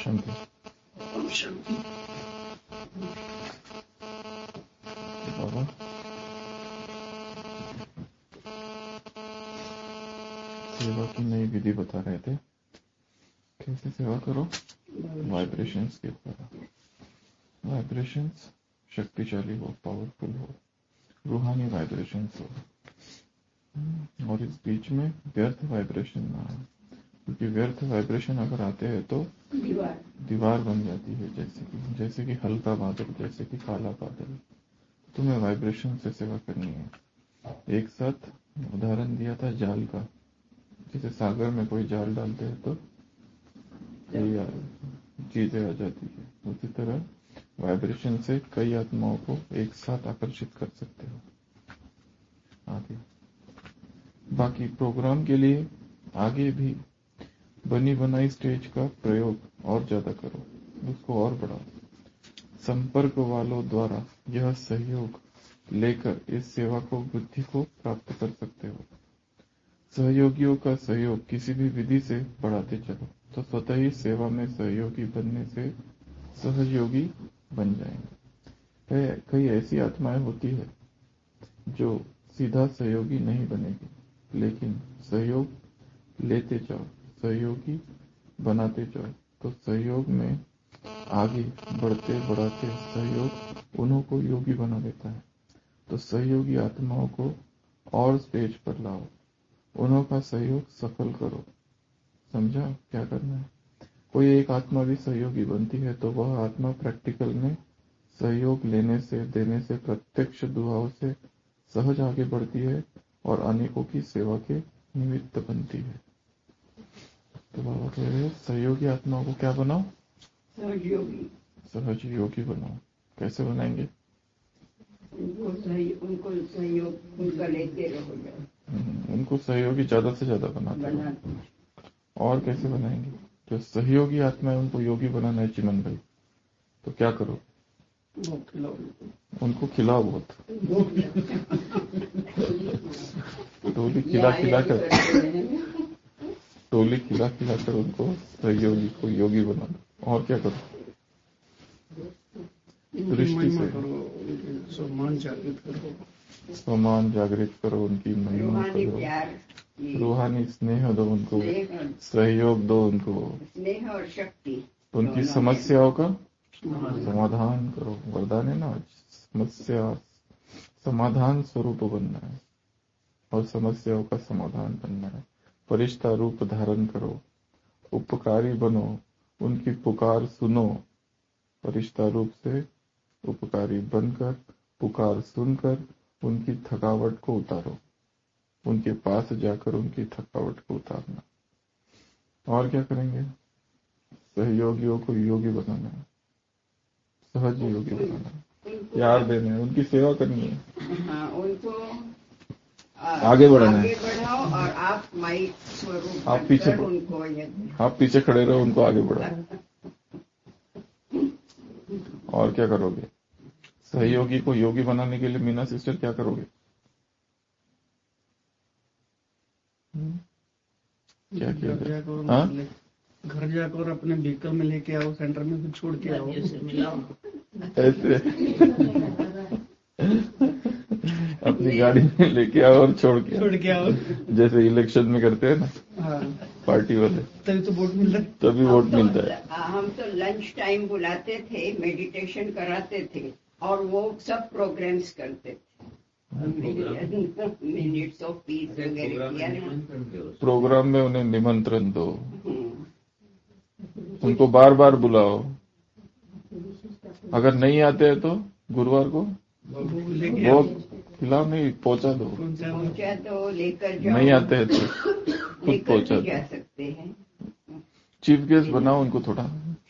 शांति। बाबा सेवा की नई विधि बता रहे थे, कैसे सेवा करो? वाइब्रेशंस के द्वारा। वाइब्रेशंस शक्तिशाली हो, पावरफुल हो, रूहानी वाइब्रेशंस हो, और इस बीच में व्यर्थ वाइब्रेशन ना हो, क्योंकि व्यर्थ वाइब्रेशन अगर आते हैं तो दीवार बन जाती है, जैसे कि हल्का बादल, जैसे कि काला बादल। तुम्हें वाइब्रेशन से सेवा करनी है। एक साथ उदाहरण दिया था जाल का, जैसे सागर में कोई जाल डालते हैं तो कई चीजें आ जाती है, उसी तरह वाइब्रेशन से कई आत्माओं को एक साथ आकर्षित कर सकते हो। आगे बाकी प्रोग्राम के लिए आगे भी बनी बनाई स्टेज का प्रयोग और ज्यादा करो, उसको और बढ़ाओ। संपर्क वालों द्वारा यह सहयोग लेकर इस सेवा को वृद्धि को प्राप्त कर सकते हो। सहयोगियों का सहयोग किसी भी विधि से बढ़ाते चलो तो स्वतः ही सेवा में सहयोगी बनने से सहयोगी बन जाएंगे। कई ऐसी आत्माएं होती है जो सीधा सहयोगी नहीं बनेगी, लेकिन सहयोग लेते जाओ, सहयोगी बनाते जाओ, तो सहयोग में आगे बढ़ते बढ़ाते सहयोग उन्हों को योगी बना देता है। तो सहयोगी आत्माओं को और स्टेज पर लाओ, उन्हों का सहयोग सफल करो। समझा क्या करना है? कोई एक आत्मा भी सहयोगी बनती है तो वह आत्मा प्रैक्टिकल में सहयोग लेने से, देने से, प्रत्यक्ष दुआओं से सहज आगे बढ़ती है और अनेकों की सेवा के निमित्त बनती है। तो बाबा कह रहे हैं सहयोगी आत्माओं को क्या बनाओ? सहज योगी बनाओ। कैसे बनाएंगे? उनको सहयोग उनका लेते रहो। उनको सहयोगी ज्यादा से ज्यादा बनाते रहो। और कैसे बनाएंगे? जो सहयोगी आत्मा है उनको योगी बनाना है चिमन भाई, तो क्या करो? उनको खिलाओ बहुत। टोली खिला खिला कर उनको सहयोगी को योगी बना दो। और क्या करो? दृष्टि से सम्मान जागृत करो, उनकी महिमा करो, रूहानी स्नेह दो उनको, सहयोग दो उनको, स्नेह और शक्ति, उनकी समस्याओं का समाधान करो। वरदान है ना, समस्या समाधान स्वरूप बनना है और समस्याओं का समाधान बनना है। फरिश्ता रूप धारण करो, उपकारी बनो, उनकी पुकार सुनो। फरिश्ता रूप से उपकारी बनकर पुकार सुनकर उनकी थकावट को उतारो, उनके पास जाकर उनकी थकावट को उतारना। और क्या करेंगे? सहयोगियों को योगी बनाना है, सहज योगी बनाना है, प्यार देना है, उनकी सेवा करनी है। हाँ, उनको आगे बढ़ाना है। आगे बढ़ाओ और आप माइक स्वरूप आप पीछे उनको आप पीछे खड़े रहो, उनको आगे बढ़ाओ। और क्या करोगे? सहयोगी को योगी बनाने के लिए मीना सिस्टर क्या करोगे? क्या किया जाए? हाँ, घर जाकर अपने व्हीकल में लेके आओ, सेंटर में भी छोड़ के आओ, ऐसे अपनी गाड़ी में लेके आओ और छोड़ के आओ, जैसे इलेक्शन में करते हैं ना। हाँ, पार्टी वाले, तभी तो वोट मिलता है। तभी वोट मिलता है। हम तो लंच टाइम बुलाते थे, मेडिटेशन कराते थे और वो सब प्रोग्राम्स करते थे। मिनट्स ऑफ पीस वगैरह किया ना। प्रोग्राम में उन्हें निमंत्रण दो, उनको बार बार बुलाओ। अगर नहीं आते हैं तो गुरुवार को वो खिलाओ, नहीं पहुंचा दो, लेकर जाओ। नहीं आते हैं तो खुद पहुंचा दो। जा सकते हैं। चीफ गेस्ट बनाओ उनको थोड़ा।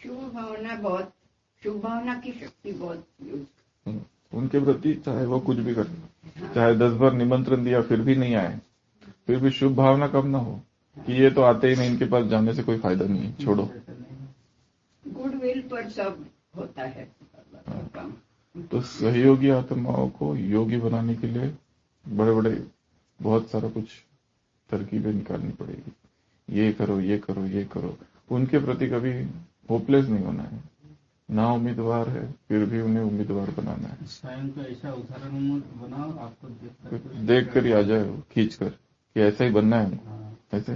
शुभ भावना की शक्ति बहुत उनके प्रति, चाहे वो कुछ भी करे, चाहे 10 बार निमंत्रण दिया फिर भी नहीं आए, फिर भी शुभ भावना कब ना हो कि ये तो आते ही नहीं, इनके पास जाने से कोई फायदा नहीं है, छोड़ो। गुडविल पर सब होता है। तो सहयोगी आत्माओं को योगी बनाने के लिए बड़े बड़े बहुत सारा कुछ तरकीबें निकालनी पड़ेगी। ये करो, ये करो, ये करो। उनके प्रति कभी होपलेस नहीं होना है। ना उम्मीदवार है फिर भी उन्हें उम्मीदवार बनाना है। स्वयं को ऐसा उदाहरण बनाओ, आपको देख कर ही आ जाए वो, खींच कर कि ऐसा ही बनना है। हाँ। ऐसे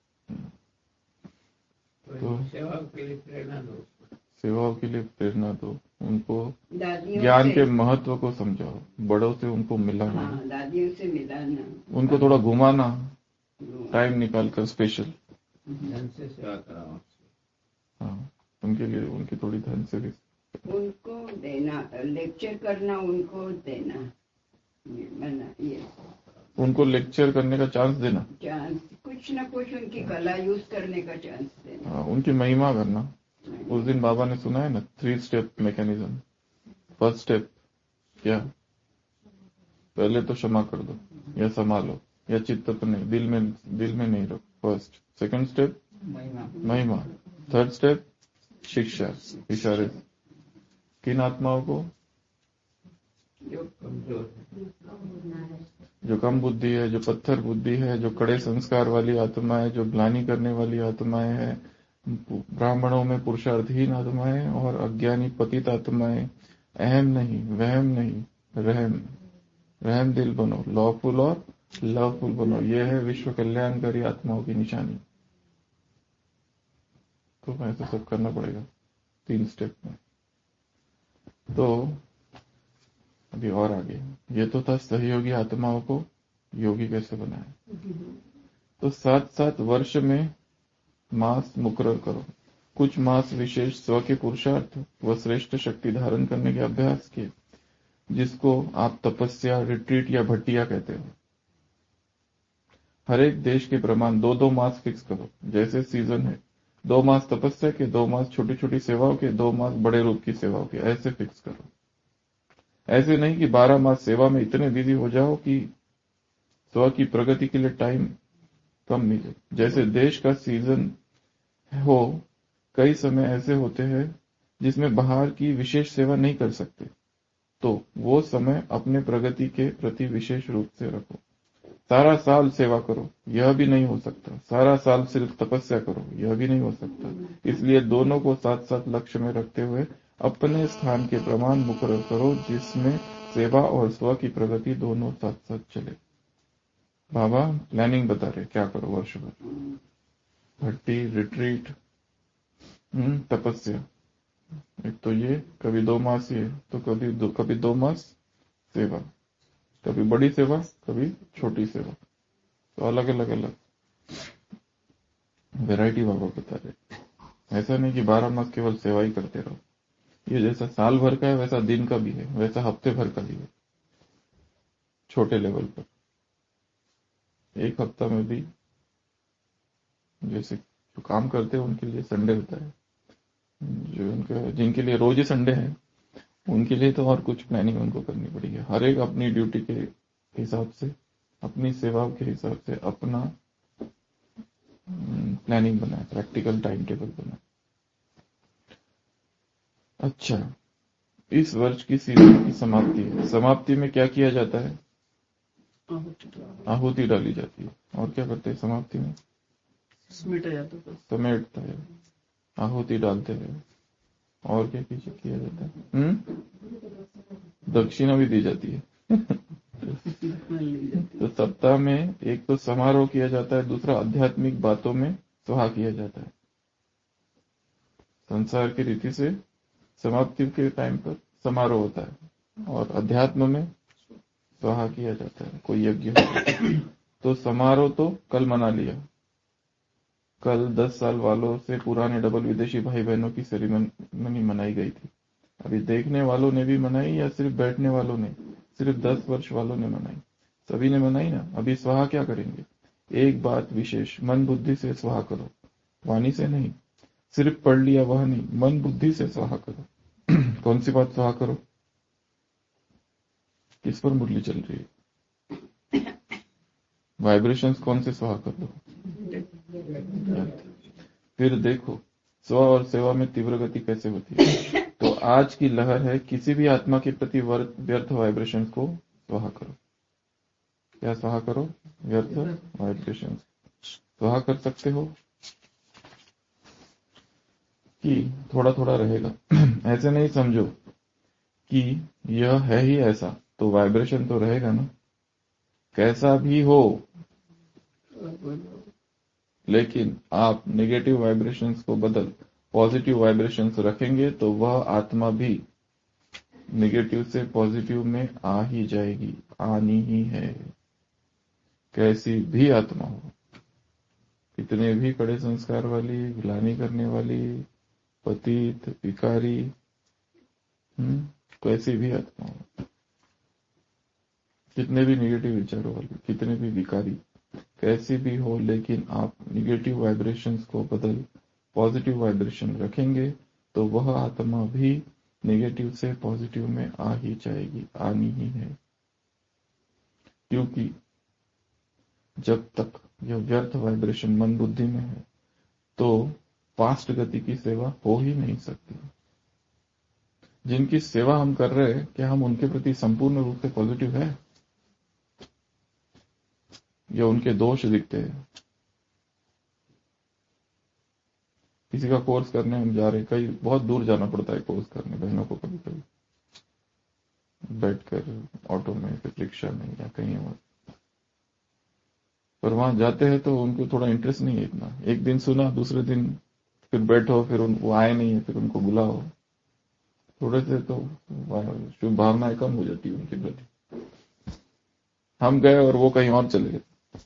तो सेवाओं के लिए प्रेरणा दो, सेवाओं के लिए प्रेरणा दो, उनको दादियों ज्ञान से, के महत्व को समझाओ, बड़ों से उनको मिलाना, हाँ, दादियों से मिलाना, उनको थोड़ा घुमाना, टाइम निकाल कर स्पेशल। धन से सेवा कराओ। हाँ, उनके लिए उनकी थोड़ी धन से भी उनको देना, लेक्चर करना, उनको देना, ये उनको लेक्चर करने का चांस देना, चांस, कुछ ना कुछ उनकी कला यूज करने का चांस देना। हाँ, उनकी महिमा करना। उस दिन बाबा ने सुना है ना 3 स्टेप मैकेनिज्म। फर्स्ट स्टेप क्या? पहले तो क्षमा कर दो या संभालो या चित्त पर नहीं, दिल में नहीं रखो। फर्स्ट। सेकंड स्टेप महिमा। थर्ड स्टेप शिक्षा, इशारे। किन आत्माओं को? जो कमजोर, जो कम बुद्धि है, जो पत्थर बुद्धि है, जो कड़े संस्कार वाली आत्मा है, जो ग्लानि करने वाली आत्माएं हैं, ब्राह्मणों में पुरुषार्थहीन आत्माएं और अज्ञानी पतित आत्माएं। अहम नहीं, वहम नहीं, रहम दिल बनो, लॉफुल और लवफुल बनो। यह है विश्व कल्याणकारी आत्माओं की निशानी। तो ऐसा सब करना पड़ेगा 3 स्टेप में। तो अभी और आगे, ये तो था सहयोगी आत्माओं को योगी कैसे बनाए। तो 7-7 वर्ष में मास मुकर्रर करो। कुछ मास विशेष स्व के पुरुषार्थ व श्रेष्ठ शक्ति धारण करने के अभ्यास के, जिसको आप तपस्या, रिट्रीट या भट्टिया कहते हो। हर एक देश के प्रमाण 2-2 मास फिक्स करो। जैसे सीजन है, 2 मास तपस्या के, 2 मास छोटी छोटी सेवाओं के, 2 मास बड़े रूप की सेवाओं के, ऐसे फिक्स करो। ऐसे नहीं कि 12 मास सेवा में इतने बिजी हो जाओ कि स्व की प्रगति के लिए टाइम कम मिले। जैसे देश का सीजन हो, कई समय ऐसे होते हैं जिसमें बाहर की विशेष सेवा नहीं कर सकते, तो वो समय अपने प्रगति के प्रति विशेष रूप से रखो। सारा साल सेवा करो, यह भी नहीं हो सकता। सारा साल सिर्फ तपस्या करो, यह भी नहीं हो सकता। इसलिए दोनों को साथ साथ लक्ष्य में रखते हुए अपने स्थान के प्रमाण मुकर्रर करो, जिसमें सेवा और स्व की प्रगति दोनों साथ साथ चले। बाबा प्लानिंग बता रहे क्या करो वर्ष भर। भट्टी, रिट्रीट, तपस्या। एक तो ये, कभी 2 मास ये, तो कभी 2 मास सेवा, कभी बड़ी सेवा, कभी छोटी सेवा। तो अलग वैरायटी बाबा बता रहे। ऐसा नहीं कि 12 मास केवल सेवा ही करते रहो। ये जैसा साल भर का है वैसा दिन का भी है, वैसा हफ्ते भर का भी है। छोटे लेवल पर एक हफ्ता में भी जैसे जो काम करते हैं उनके लिए संडे होता है, जो जिनके लिए रोज ही संडे है उनके लिए तो और कुछ प्लानिंग उनको करनी पड़ेगी। हर एक अपनी ड्यूटी के हिसाब से, अपनी सेवाओं के हिसाब से अपना प्लानिंग बनाए, प्रैक्टिकल टाइम टेबल बनाए। अच्छा, इस वर्ष की सीजन की समाप्ति है। समाप्ति में क्या किया जाता है? आहुति डाली जाती है। और क्या करते हैं समाप्ति में? समेटता है, आहुति डालते हैं। और क्या किया जाता है? दक्षिणा भी दी जाती है। तो सप्ताह में एक तो समारोह किया जाता है, दूसरा आध्यात्मिक बातों में स्वाहा किया जाता है। संसार की रीति से समाप्ति के टाइम पर समारोह होता है और अध्यात्म में स्वाहा किया जाता है, कोई यज्ञ होता है। तो समारोह तो कल मना लिया। कल 10 साल वालों से पुराने डबल विदेशी भाई बहनों की सेरेमनी मनाई गई थी। अभी देखने वालों ने भी मनाई या सिर्फ बैठने वालों ने? सिर्फ 10 वर्ष वालों ने मनाई, सभी ने मनाई ना। अभी स्वाहा क्या करेंगे? एक बात विशेष, मन बुद्धि से स्वाहा करो, वाणी से नहीं। सिर्फ पढ़ लिया वह नहीं, मन बुद्धि से स्वाहा करो। कौन सी बात स्वाहा करो? किस पर मुरली चल रही है? वाइब्रेशंस कौन से स्वाहा कर दो? फिर देखो स्व और सेवा में तीव्र गति कैसे होती है। तो आज की लहर है, किसी भी आत्मा के प्रति व्यर्थ वाइब्रेशन को स्वाहा करो। क्या स्वाहा करो? व्यर्थ वाइब्रेशन स्वाहा कर सकते हो। कि थोड़ा थोड़ा रहेगा। ऐसे नहीं समझो कि यह है ही ऐसा, तो वाइब्रेशन तो रहेगा ना, कैसा भी हो। लेकिन आप नेगेटिव वाइब्रेशंस को बदल पॉजिटिव वाइब्रेशंस रखेंगे तो वह आत्मा भी नेगेटिव से पॉजिटिव में आ ही जाएगी, आनी ही है, कैसी भी आत्मा हो, कितने भी कड़े संस्कार वाली, ग्लानि करने वाली, पतित, भिखारी, कैसी भी आत्मा हो, कितने भी नेगेटिव विचारों वाली, कितने भी भिखारी, कैसी भी हो, लेकिन आप नेगेटिव वाइब्रेशंस को बदल पॉजिटिव वाइब्रेशन रखेंगे तो वह आत्मा भी नेगेटिव से पॉजिटिव में आ ही जाएगी, आनी ही है। क्योंकि जब तक यह व्यर्थ वाइब्रेशन मन बुद्धि में है तो फास्ट गति की सेवा हो ही नहीं सकती। जिनकी सेवा हम कर रहे हैं, क्या हम उनके प्रति संपूर्ण रूप से पॉजिटिव है या उनके दोष दिखते हैं? किसी का कोर्स करने हम जा रहे हैं, कहीं बहुत दूर जाना पड़ता है कोर्स करने बहनों को, कभी कभी बैठकर ऑटो में, फिर रिक्शा में या कहीं और, पर वहां जाते हैं तो उनको थोड़ा इंटरेस्ट नहीं है इतना। एक दिन सुना, दूसरे दिन फिर बैठो, फिर वो आए नहीं है, फिर उनको बुलाओ, थोड़े से तो शुभ भावनाएं कम हो जाती है उनके प्रति। हम गए और वो कहीं और चले गए।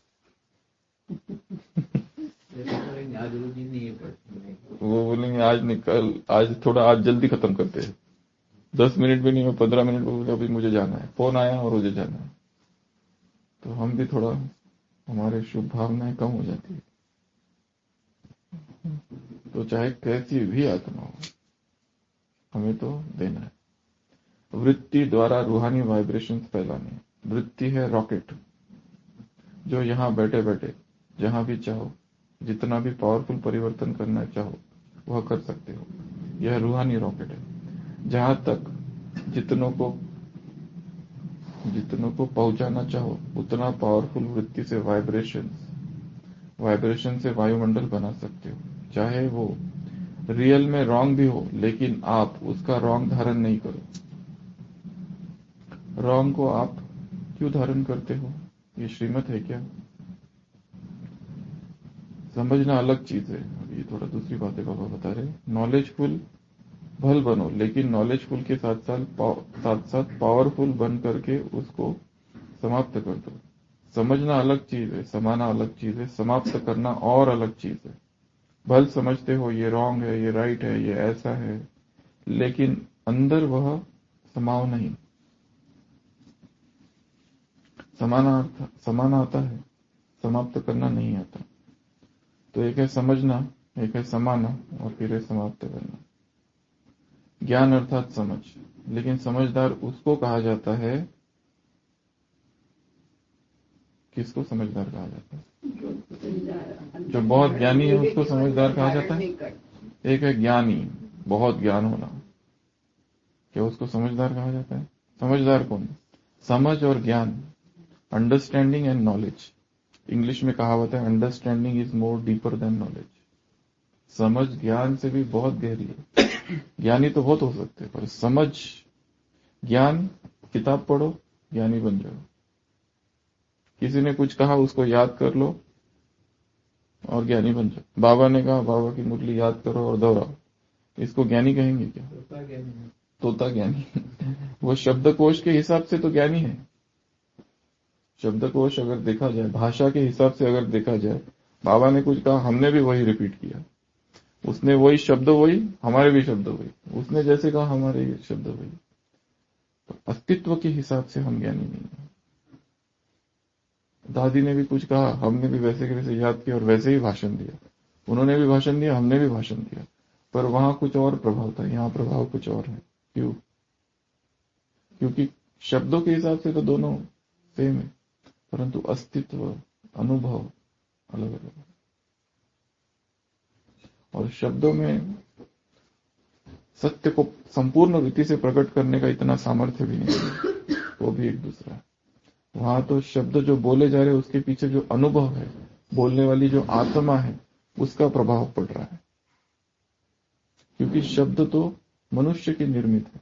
वो बोलेंगे आज निकल, आज थोड़ा, आज जल्दी खत्म करते हैं, 10 मिनट भी नहीं हो, 15 मिनट बोले अभी मुझे जाना है, फोन आया और मुझे जाना है। तो हम भी थोड़ा, हमारे शुभ भावनाएं कम हो जाती है। तो चाहे कैसी भी आत्मा हो, हमें तो देना है। वृत्ति द्वारा रूहानी वाइब्रेशंस फैलाने। वृत्ति है रॉकेट, जो यहां बैठे बैठे जहां भी चाहो, जितना भी पावरफुल परिवर्तन करना चाहो वह कर सकते हो। यह रूहानी रॉकेट है। जहां तक जितनों को पहुंचाना चाहो उतना पावरफुल वृत्ति से वाइब्रेशन से वायुमंडल बना सकते हो। चाहे वो रियल में रॉन्ग भी हो, लेकिन आप उसका रॉन्ग धारण नहीं करो। रॉन्ग को आप क्यों धारण करते हो? ये श्रीमत है क्या? समझना अलग चीज है। ये थोड़ा दूसरी बातें बाबा बता रहे। नॉलेजफुल भल बनो, लेकिन नॉलेजफुल के साथ साथ पावरफुल बन करके उसको समाप्त कर दो। समझना अलग चीज है, समाना अलग चीज है, समाप्त करना और अलग चीज है। भल समझते हो ये रॉन्ग है, ये राइट है, ये ऐसा है, लेकिन अंदर वह समाव नहीं। समाना आता है, समाप्त करना नहीं आता। तो एक है समझना, एक है समाना, और फिर है समाप्त करना। ज्ञान अर्थात समझ, लेकिन समझदार उसको कहा जाता है, किसको समझदार कहा जाता है? जो बहुत ज्ञानी है उसको समझदार कहा जाता है। एक है ज्ञानी, बहुत ज्ञान होना, क्या उसको समझदार कहा जाता है? समझदार कौन? समझ और ज्ञान, अंडरस्टैंडिंग एंड नॉलेज। इंग्लिश में कहावत है, understanding is more deeper than knowledge. समझ ज्ञान से भी बहुत गहरी है। ज्ञानी तो बहुत हो सकते हैं, पर समझ, ज्ञान, किताब पढ़ो ज्ञानी बन जाओ। किसी ने कुछ कहा उसको याद कर लो और ज्ञानी बन जाओ। बाबा ने कहा, बाबा की मुरली याद करो और दोहराओ, इसको ज्ञानी कहेंगे क्या? तोता ज्ञानी। वो शब्दकोश के हिसाब से तो ज्ञानी है। शब्दकोश अगर देखा जाए, भाषा के हिसाब से अगर देखा जाए, बाबा ने कुछ कहा, हमने भी वही रिपीट किया। उसने वही शब्द वही, हमारे भी शब्द वही। उसने जैसे कहा, हमारे शब्द वही। तो अस्तित्व के हिसाब से हम ज्ञानी नहीं है। दादी ने भी कुछ कहा, हमने भी वैसे के वैसे याद किया और वैसे ही भाषण दिया। उन्होंने भी भाषण दिया, हमने भी भाषण दिया, पर वहां कुछ और प्रभाव था, यहाँ प्रभाव कुछ और है। क्यों? क्योंकि शब्दों के हिसाब से तो दोनों सेम है, परंतु अस्तित्व, अनुभव अलग अलग है। और शब्दों में सत्य को संपूर्ण रीति से प्रकट करने का इतना सामर्थ्य भी नहीं है, वो भी एक दूसरा है। वहां तो शब्द जो बोले जा रहे हैं उसके पीछे जो अनुभव है, बोलने वाली जो आत्मा है, उसका प्रभाव पड़ रहा है। क्योंकि शब्द तो मनुष्य की निर्मित है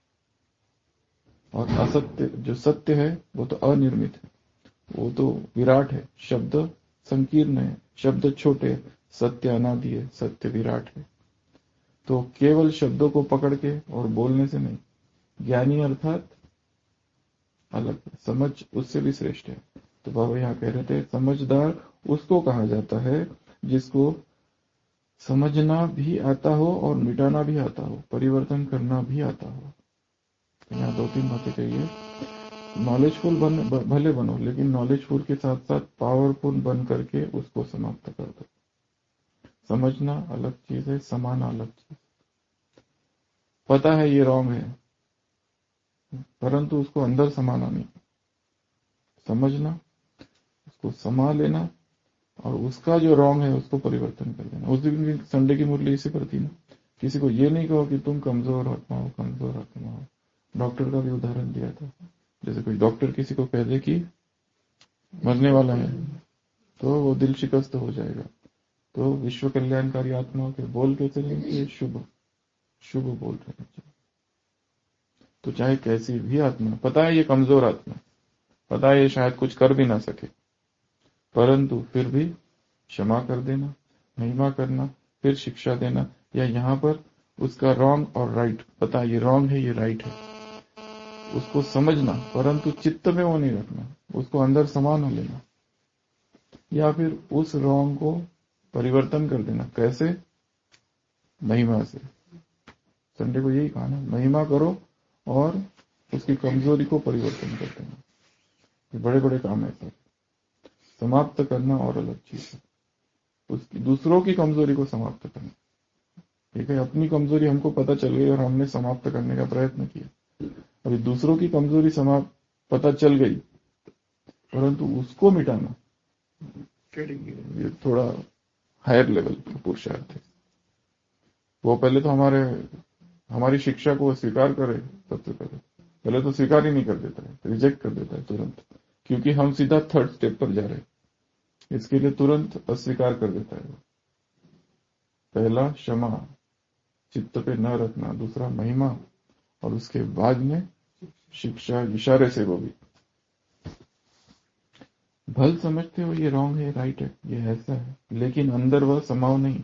और असत्य जो सत्य है वो तो अनिर्मित है, वो तो विराट है। शब्द संकीर्ण है, शब्द छोटे है, सत्य अनादि है, सत्य विराट है। तो केवल शब्दों को पकड़ के और बोलने से नहीं, ज्ञानी अर्थात अलग है, समझ उससे भी श्रेष्ठ है। तो बाबा यहाँ कह रहे थे समझदार उसको कहा जाता है जिसको समझना भी आता हो और मिटाना भी आता हो, परिवर्तन करना भी आता हो। तो यहाँ दो तीन बातें कही है। नॉलेजफुल भले बनो, लेकिन नॉलेजफुल के साथ साथ पावरफुल बन करके उसको समाप्त कर दो। समझना अलग चीज है, समाना अलग चीज। पता है ये रॉन्ग है, परंतु उसको अंदर समाना नहीं। समझना, उसको समा लेना और उसका जो रॉन्ग है उसको परिवर्तन कर देना। उस दिन भी संडे की मुरली इसी पर थी ना। किसी को ये नहीं कहो कि तुम कमजोर आत्मा हो, कमजोर आत्मा हो। डॉक्टर का भी उदाहरण दिया था। जैसे कोई डॉक्टर किसी को कह दे कि मरने वाला है तो वो दिल शिकस्त हो जाएगा। तो विश्व कल्याणकारी आत्माओं के बोल के चलें कि शुभ शुभ बोल रहे हैं। तो चाहे कैसी भी आत्मा, पता है ये कमजोर आत्मा, पता है ये शायद कुछ कर भी ना सके, परंतु फिर भी क्षमा कर देना, महिमा करना, फिर शिक्षा देना, या यहाँ पर उसका रॉन्ग और राइट, पता ये रॉन्ग है ये राइट है, उसको समझना, परंतु चित्त में वो नहीं रखना, उसको अंदर समा न लेना, या फिर उस रॉन्ग को परिवर्तन कर देना। कैसे? महिमा से। संडे को यही कहा ना, महिमा करो और उसकी कमजोरी को परिवर्तन कर देना। ये बड़े बड़े काम है सर। समाप्त करना और अलग चीज है, उसकी दूसरों की कमजोरी को समाप्त करना। ठीक है, अपनी कमजोरी हमको पता चल गई और हमने समाप्त करने का प्रयत्न किया। अभी दूसरों की कमजोरी समाप्त पता चल गई, परंतु उसको मिटाना ये थोड़ा हायर लेवल का पुरुषार्थ है। वो पहले तो हमारी शिक्षा को स्वीकार करे। सबसे पहले तो स्वीकार ही नहीं कर देता है, रिजेक्ट कर देता है तुरंत, क्योंकि हम सीधा थर्ड स्टेप पर जा रहे हैं। इसके लिए तुरंत अस्वीकार कर देता है। पहला क्षमा, चित्त पे न रखना, दूसरा महिमा, और उसके बाद में शिक्षा, इशारे से वो भी। भल समझते हो ये रॉन्ग है, राइट है, ये ऐसा है, लेकिन अंदर वह समाव नहीं।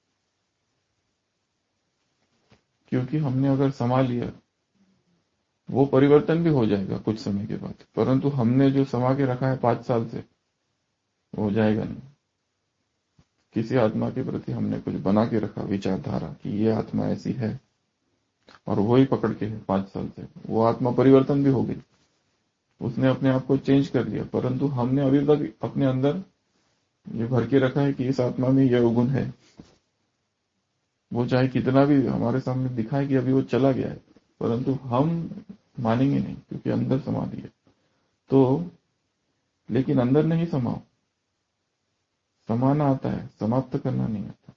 क्योंकि हमने अगर समा लिया, वो परिवर्तन भी हो जाएगा कुछ समय के बाद, परंतु हमने जो समा के रखा है 5 साल से, वो हो जाएगा नहीं। किसी आत्मा के प्रति हमने कुछ बना के रखा विचारधारा कि ये आत्मा ऐसी है, और वो ही पकड़ के है 5 साल से, वो आत्मा परिवर्तन भी हो गई, उसने अपने आप को चेंज कर लिया, परंतु हमने अभी तक अपने अंदर ये भर के रखा है कि इस आत्मा में यह अवगुण है। वो चाहे कितना भी हमारे सामने दिखाए कि अभी वो चला गया है, परंतु हम मानेंगे नहीं, क्योंकि अंदर समा दिया। तो लेकिन अंदर नहीं समाओ, समाना आता है, समाप्त करना नहीं आता।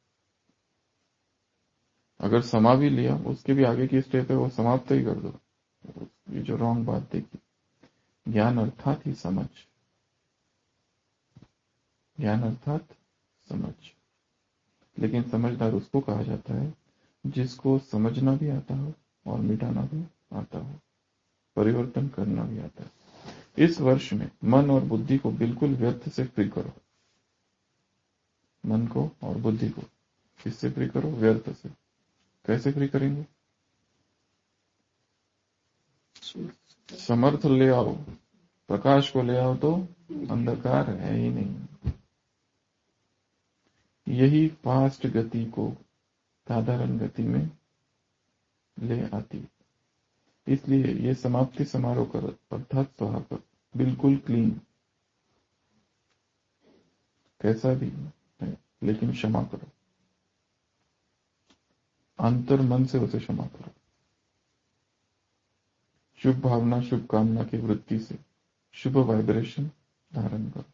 अगर समा भी लिया, उसके भी आगे की स्टेप है, वो समाप्त ही कर दो। ये जो रॉन्ग बात देखी, ज्ञान अर्थात ही समझ, ज्ञान अर्थात समझ। लेकिन समझदार उसको कहा जाता है जिसको समझना भी आता हो और मिटाना भी आता हो, परिवर्तन करना भी आता है। इस वर्ष में मन और बुद्धि को बिल्कुल व्यर्थ से फ्री करो। मन को और बुद्धि को किससे फ्री करो? व्यर्थ से। कैसे फ्री करेंगे? समर्थ ले आओ, प्रकाश को ले आओ, तो अंधकार है ही नहीं। यही फास्ट गति को साधारण गति में ले आती। इसलिए ये समाप्ति समारोह कर, अर्थात स्वाहा कर, बिल्कुल क्लीन, कैसा भी है, लेकिन क्षमा करो, अंतर मन से उसे क्षमा करो। शुभ भावना, शुभ कामना की वृत्ति से शुभ वाइब्रेशन धारण करो,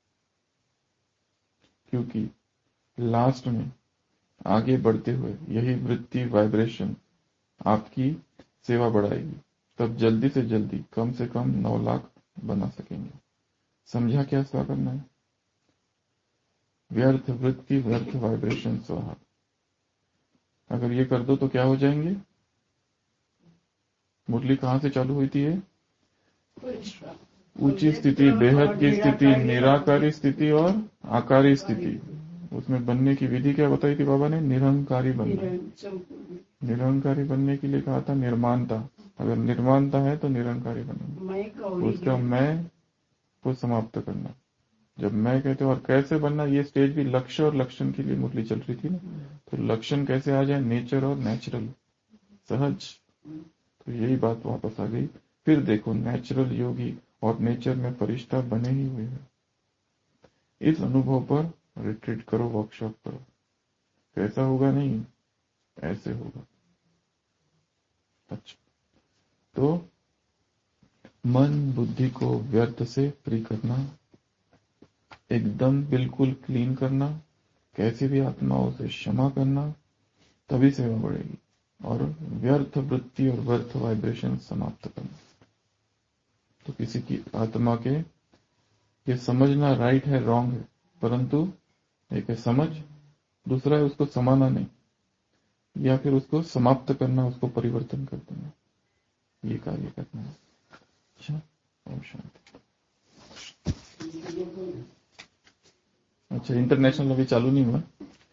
क्योंकि लास्ट में आगे बढ़ते हुए यही वृत्ति, वाइब्रेशन आपकी सेवा बढ़ाएगी। तब जल्दी से जल्दी कम से कम 9 लाख बना सकेंगे। समझा क्या स्वाहा करना है? व्यर्थ वृत्ति, व्यर्थ वाइब्रेशन स्वाहा। अगर ये कर दो तो क्या हो जाएंगे? मुरली कहाँ से चालू हुई थी ये? ऊंची स्थिति, बेहद की स्थिति, निराकारी स्थिति और आकारी स्थिति। उसमें बनने की विधि क्या बताई थी बाबा ने? निरंकारी बनना। निरंकारी बनने के लिए कहा था निर्माणता। अगर निर्माणता है तो निरंकारी बनना, उसका मैं को समाप्त करना। जब मैं कहते हो और कैसे बनना, ये स्टेज भी लक्ष्य और लक्षण के लिए मुरली चल रही थी ना। तो लक्षण कैसे आ जाए? नेचर और नेचुरल, सहज। तो यही बात वापस आ गई। फिर देखो, नेचुरल योगी और नेचर में फरिश्ता बने ही हुए हैं। इस अनुभव पर रिट्रीट करो, वर्कशॉप करो। कैसा होगा? नहीं, ऐसे होगा। अच्छा, तो मन बुद्धि को व्यर्थ से फ्री करना, एकदम बिल्कुल क्लीन करना, कैसे भी आत्माओं से क्षमा करना, तभी सेवा बढ़ेगी। और व्यर्थ वृत्ति और व्यर्थ वाइब्रेशन समाप्त करना। तो किसी की आत्मा के ये समझना राइट है, रॉन्ग है, परंतु एक है समझ, दूसरा है उसको समाना नहीं, या फिर उसको समाप्त करना, उसको परिवर्तन कर देना, ये कार्य करना है। अच्छा, ओम शांति। अच्छा, इंटरनेशनल अभी चालू नहीं हुआ।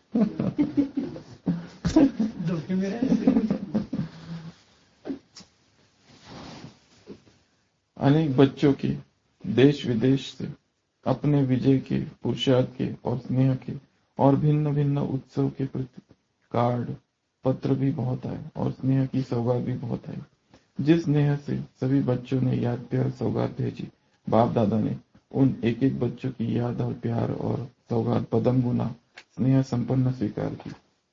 अनेक बच्चों की देश विदेश से अपने विजय के, पुरुषार्थ के और स्नेह के और भिन्न भिन्न उत्सव के प्रति कार्ड, पत्र भी बहुत आए और स्नेह की सौगात भी बहुत आई। जिस स्नेह से सभी बच्चों ने याद प्यार सौगात भेजी, बाप दादा ने उन एक एक बच्चों की याद और प्यार और सौगात पदम गुना स्नेह संपन्न स्वीकार की।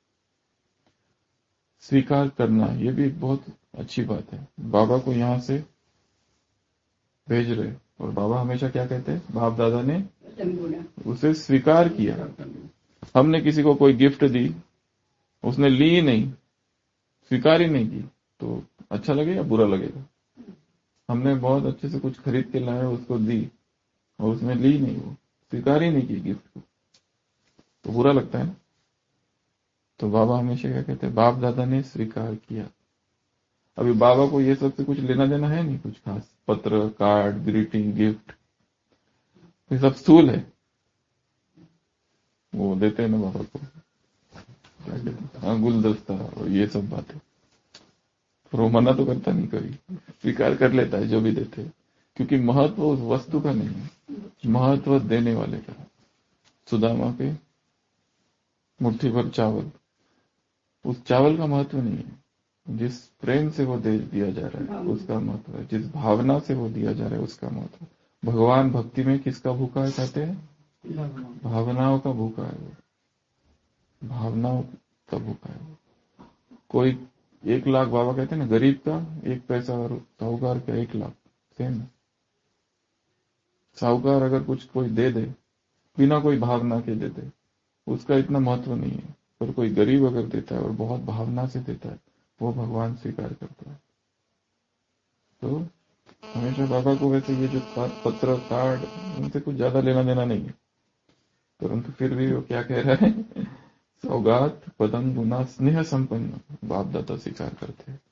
स्वीकार करना, ये भी एक बहुत अच्छी बात है। बाबा को यहाँ से भेज रहे, और बाबा हमेशा क्या कहते हैं? बाप दादा ने उसे स्वीकार किया। हमने किसी को कोई गिफ्ट दी, उसने ली ही नहीं, स्वीकार ही नहीं की, तो अच्छा लगेगा बुरा लगेगा? हमने बहुत अच्छे से कुछ खरीद के लाया, उसको दी और उसने ली नहीं, वो स्वीकार ही नहीं की गिफ्ट को, तो बुरा लगता है ना। तो बाबा हमेशा क्या कहते हैं? बाप दादा ने स्वीकार किया। अभी बाबा को ये सब से कुछ लेना देना है नहीं, कुछ खास पत्र, कार्ड, ग्रीटिंग, गिफ्ट, ये सब स्थूल है। वो देते हैं ना बाबा को, क्या कहते हैं, हाँ, गुलदस्ता और ये सब बातें। पर वो मना तो करता नहीं, कभी स्वीकार कर लेता है जो भी देते हैं, क्योंकि महत्व उस वस्तु का नहीं है, महत्व देने वाले का। सुदामा के मुट्ठी भर चावल, उस चावल का महत्व नहीं है, जिस प्रेम से वो दे दिया जा रहा है उसका महत्व है, जिस भावना से वो दिया जा रहा है उसका महत्व। भगवान भक्ति में किसका भूखा है कहते हैं? भावनाओं का भूखा है, वो भावनाओं का भूखा है। कोई 1 लाख, बाबा कहते हैं ना, गरीब का 1 पैसा और साहूकार का 1 लाख सेम है। साहूकार अगर कुछ कोई दे दे, बिना कोई भावना के दे दे, उसका इतना महत्व नहीं है, पर कोई गरीब अगर देता है और बहुत भावना से देता है, वो भगवान स्वीकार करता है। तो हमेशा बाबा को वैसे ये जो पत्र, कार्ड, उनसे कुछ ज्यादा लेना देना नहीं है, परंतु फिर भी वो क्या कह रहा है? सौगात पदम गुना स्नेह संपन्न बाप दादा स्वीकार करते हैं।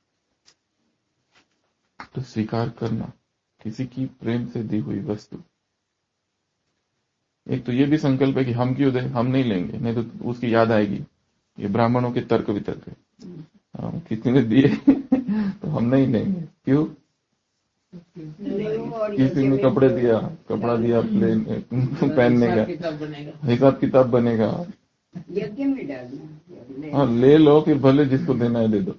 तो स्वीकार करना किसी की प्रेम से दी हुई वस्तु। एक तो ये भी संकल्प है कि हम क्यों दें, हम नहीं लेंगे, नहीं तो उसकी याद आएगी। ये ब्राह्मणों के तर्क वितर्क है। किसी ने दिए तो हम नहीं लेंगे, क्यों? किसी ने कपड़े दिया, कपड़ा दिया प्लेन पहनने का, हिसाब किताब बनेगा। यज्ञ में डालना, हाँ, ले लो, फिर भले जिसको देना है दे दो।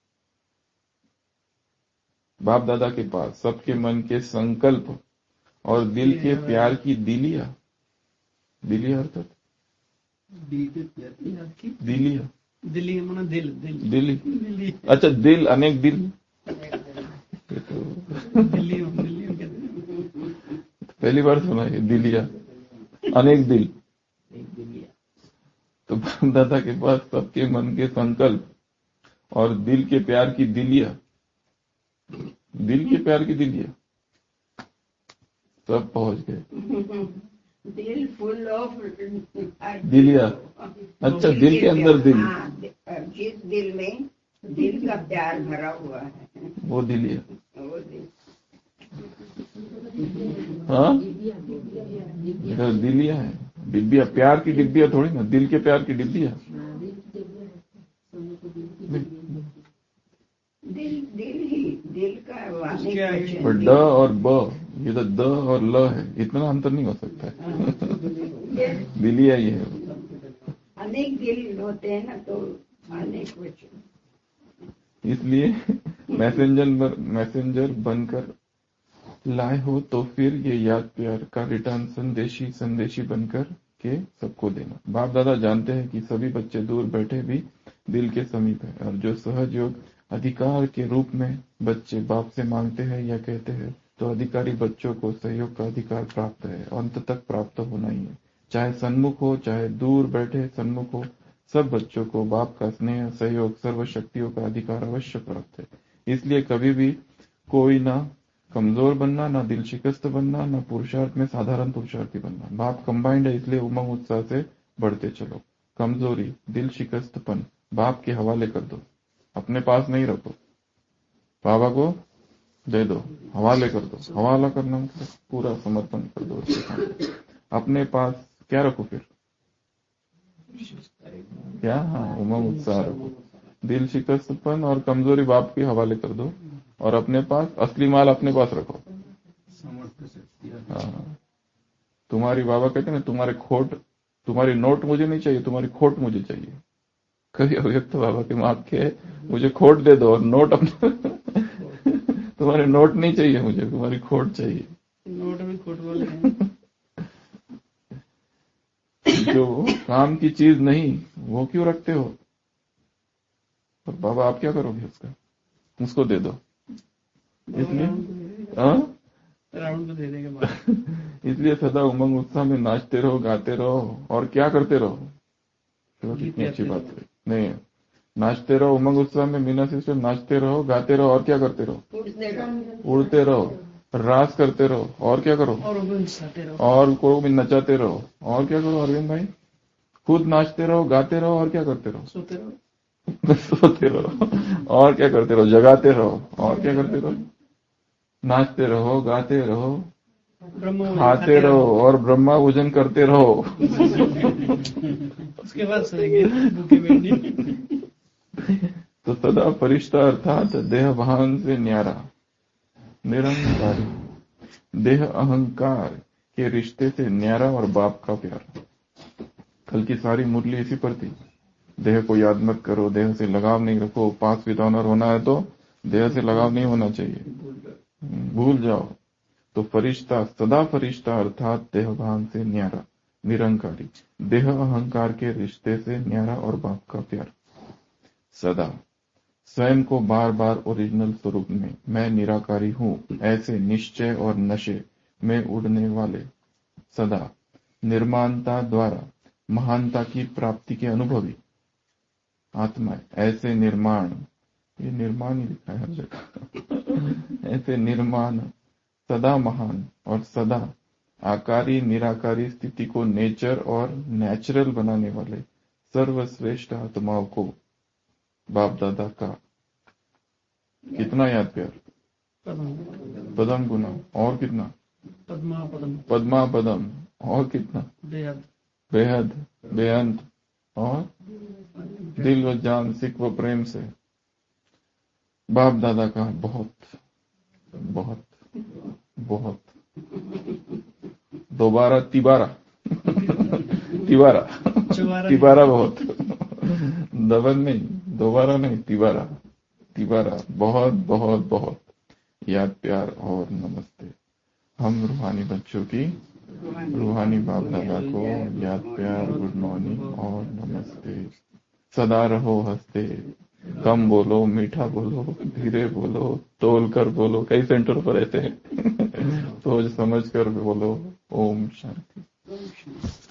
बाप दादा के पास सबके मन के संकल्प और दिल के प्यार की दिलिया, दिलिया अर्थात दिलिया, दिल्ली माना दिल, दिली, अच्छा दिल, अनेक दिल, दिल्ली पहली बार सुना है दिलिया, अनेक दिल। तो बाप दादा के पास सबके मन के संकल्प और दिल के प्यार की दिलिया, दिल के प्यार की दिलिया सब पहुंच गए। दिल फुल ऑफ दिलिया, अच्छा दिल के अंदर दिल, जिस दिल में दिल का प्यार भरा हुआ है वो दिल ही है। वो दिल। हाँ, इधर दिलिया है, डिब्बिया, प्यार की डिब्बिया थोड़ी ना, दिल के प्यार की डिब्बिया। दिल ही दिल का वाणी क्या है? वचन पर दिल। ड और ब, ये तो द और ल है, इतना अंतर नहीं हो सकता है। दिलिया ही है। अनेक दिल होते हैं ना, तो अनेक वचन। इसलिए मैसेंजर बनकर लाए हो तो फिर ये याद प्यार का रिटर्न संदेशी बनकर के सबको देना। बाप दादा जानते हैं कि सभी बच्चे दूर बैठे भी दिल के समीप है, और जो सहज योग अधिकार के रूप में बच्चे बाप से मांगते हैं या कहते हैं, तो अधिकारी बच्चों को सहयोग का अधिकार प्राप्त है, अंत तक प्राप्त होना ही है। चाहे सन्मुख हो चाहे दूर बैठे सन्मुख हो, सब बच्चों को बाप का स्नेह सहयोग सर्व शक्तियों का अधिकार अवश्य प्राप्त है। इसलिए कभी भी कोई ना कमजोर बनना, ना दिल शिकस्त बनना, ना पुरुषार्थ में साधारण पुरुषार्थी बनना। बाप कंबाइंड है, इसलिए उमंग उत्साह से बढ़ते चलो। कमजोरी, दिल शिकस्तपन बाप के हवाले कर दो, अपने पास नहीं रखो, बाबा को दे दो, हवाले कर दो। हवाला करना मतलब पूरा समर्पण कर दो उसके सामने। अपने पास क्या रखो फिर? क्या? हाँ, उमंग उत्साह रखो, दिल शिकस्तपन और कमजोरी बाप के हवाले कर दो, और अपने पास असली माल अपने पास रखो। हाँ, तुम्हारी बाबा कहते हैं ना, तुम्हारी नोट मुझे नहीं चाहिए, तुम्हारी खोट मुझे चाहिए। कभी अव्यक्त बाबा के माप के, मुझे खोट दे दो और नोट अपने तुम्हारे नोट नहीं चाहिए मुझे, तुम्हारी खोट चाहिए। नोट भी खोट वाले हैं। जो काम की चीज नहीं वो क्यों रखते हो? और बाबा आप क्या करोगे उसका? उसको दे दो। इसलिए राउंड को दे देंगे बाप। इसलिए सदा उमंग उत्साह में नाचते रहो, गाते रहो, और क्या करते रहो? चलो, कितनी अच्छी बात है। नहीं, नाचते रहो उमंग उत्साह में, मीना सिस्टर, नाचते रहो, गाते रहो, और क्या करते रहो? उड़ते रहो, रास करते रहो, और क्या करो? और को भी नचाते रहो, और क्या करो अरविंद भाई? खुद नाचते रहो, गाते रहो, और क्या करते रहो? सोते रहो। सोते रहो, और क्या करते रहो? जगाते रहो, और क्या करते रहो? नाचते रहो, गाते रहो, खाते रहो, और ब्रह्मा भोजन करते रहो। उसके बाद सोएंगे भूखे बैठने। तो सदा फरिश्ता अर्थात देह वाहन से न्यारा, निरंकारी, देह अहंकार के रिश्ते से न्यारा और बाप का प्यार। कल की सारी मुरली इसी पर थी। देह को याद मत करो, देह से लगाव नहीं रखो। पास विद ऑनर होना है तो देह से लगाव नहीं होना चाहिए, भूल जाओ। तो फरिश्ता, सदा फरिश्ता अर्थात देहभान से न्यारा, निरंकारी, देह अहंकार के रिश्ते से न्यारा और बाप का प्यार। सदा स्वयं को बार बार ओरिजिनल स्वरूप में मैं निराकारी हूं ऐसे निश्चय और नशे में उड़ने वाले, सदा निर्माणता द्वारा महानता की प्राप्ति के अनुभवी आत्मा, ऐसे निर्माण, ये निर्माण ही लिखा है हर जगह। ऐसे निर्माण, सदा महान और सदा आकारी निराकारी स्थिति को नेचर और नेचुरल बनाने वाले सर्वश्रेष्ठ आत्माओं को बाप दादा का कितना याद प्यार, पदम गुना, और कितना पद्मा पदम, और कितना बेहद बेअंत, और दिल व जान सिख व प्रेम से बाप दादा का बहुत बहुत बहुत दोबारा तिबारा तिबारा तिबारा बहुत, दबन नहीं, दोबारा नहीं, तिबारा तिबारा बहुत बहुत बहुत याद प्यार और नमस्ते। हम रूहानी बच्चों की रूहानी बाप दादा को याद प्यार, गुड मॉर्निंग और नमस्ते। सदा रहो हंसते, कम बोलो, मीठा बोलो, धीरे बोलो, तोल कर बोलो। कई सेंटर पर रहते हैं। सोच समझ कर बोलो। ओम शांति।